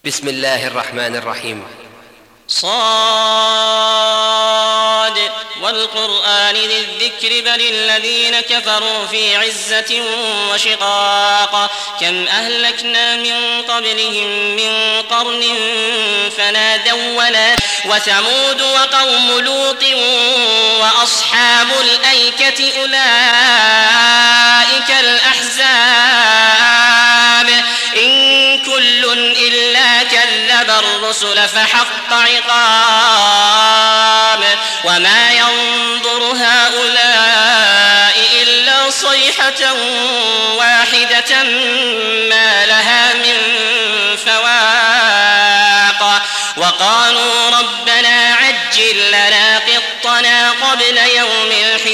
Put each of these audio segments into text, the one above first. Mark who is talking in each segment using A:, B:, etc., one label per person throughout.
A: بسم الله الرحمن الرحيم.
B: صاد والقرآن ذي الذكر بل الذين كفروا في عزة وشقاق كم أهلكنا من قبلهم من قرن فنادوا وثمود وقوم لوط وأصحاب الأيكة أولئك الأحزاب إن كل إلا كذب الرسل فحق عقاب وما ينظر هؤلاء إلا صيحة واحدة ما لها من فواق وقالوا ربنا عجل لنا قطنا قبل يوم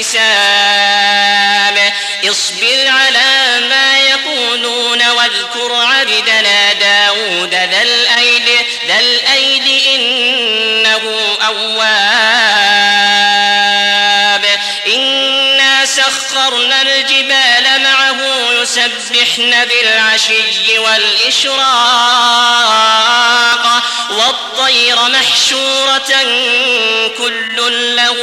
B: الحساب اصبر على ما يقولون واذكر عبدنا داود ذا الأيد إنه أواب إنا سخرنا الجبال معه يسبحن بالعشي والإشراق والطير محشورة كل له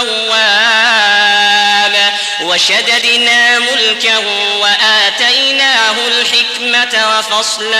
B: أواب وشددنا ملكه وآتيناه الحكمة وفصل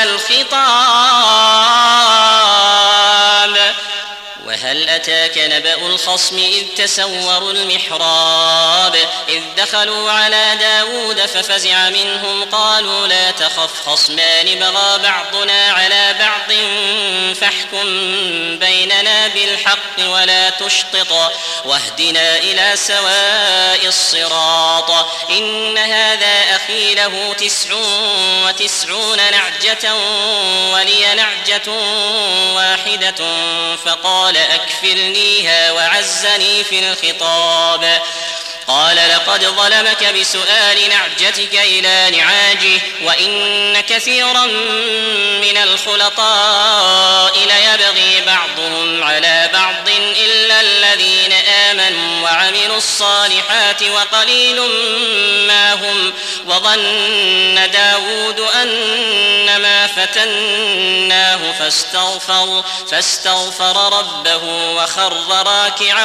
B: الخطاب وهل أتاك نبأ الخصم إذ تسوروا المحراب إذ دخلوا على داود ففزع منهم قالوا لا تخف خصمان بغى بعضنا على بعض فاحكم بيننا بالحق ولا تشطط واهدنا إلى سواء الصراط إن هذا أخي له 99 نعجة ولي نعجة واحدة فقال أكفلنيها وعزني في الخطاب قال لقد ظلمك بسؤال نعجتك إلى نعاجه وإن كثيرا من الخلطاء ليبغي بعضهم على بعض إلا الذين آمنوا وعملوا الصالحات وقليل ما هم وظن داود أنما فتناه فاستغفر ربه وخر راكعا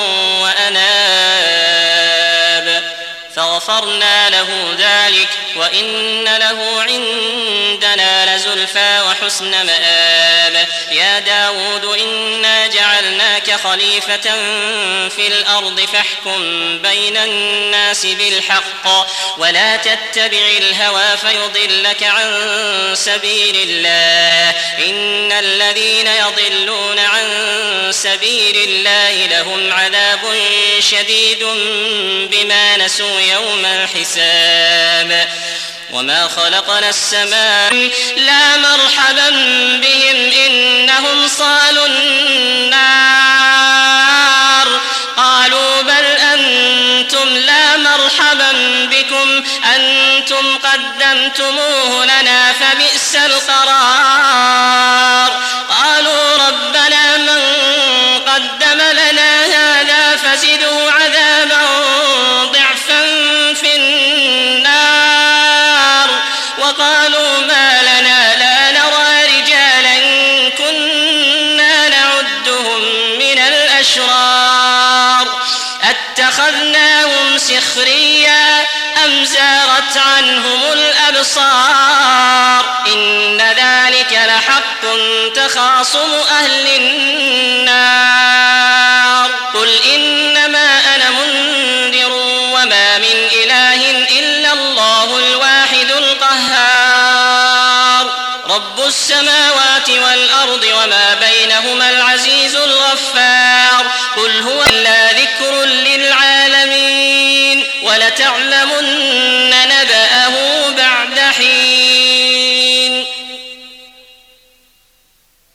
B: وأناب فغفرنا له ذلك وإن له عندنا لزلفى وحسن مآب يا داود إنا جعلناك خليفة في الأرض فاحكم بين الناس بالحق ولا تتبع الهوى فيضلك عن سبيل الله إن الذين يضلون عن سبيل الله لهم عذاب شديد بما نسوا يوم الحساب وما خلقنا السماء لا مرحبا بهم إنهم صالوا النار قالوا بل أنتم لا مرحبا بكم أنتم قدمتموه لنا فبئس القرار قالوا ربنا من قدم لنا هذا فزده عذابا ضعفا في النار وقالوا ما لنا لا نرى رجالا كنا نعدهم من الأشرار اتخذناهم سخريا أم زاغت عنهم الأبصار إن ذلك لحق تخاصم أهل النار قل إنما أنا منذر وما من إله إلا الله الواحد القهار رب السماوات والأرض وما بينهما العزيز الغفار قل هو إلا ذكر للعالمين ولتعلمن نبأه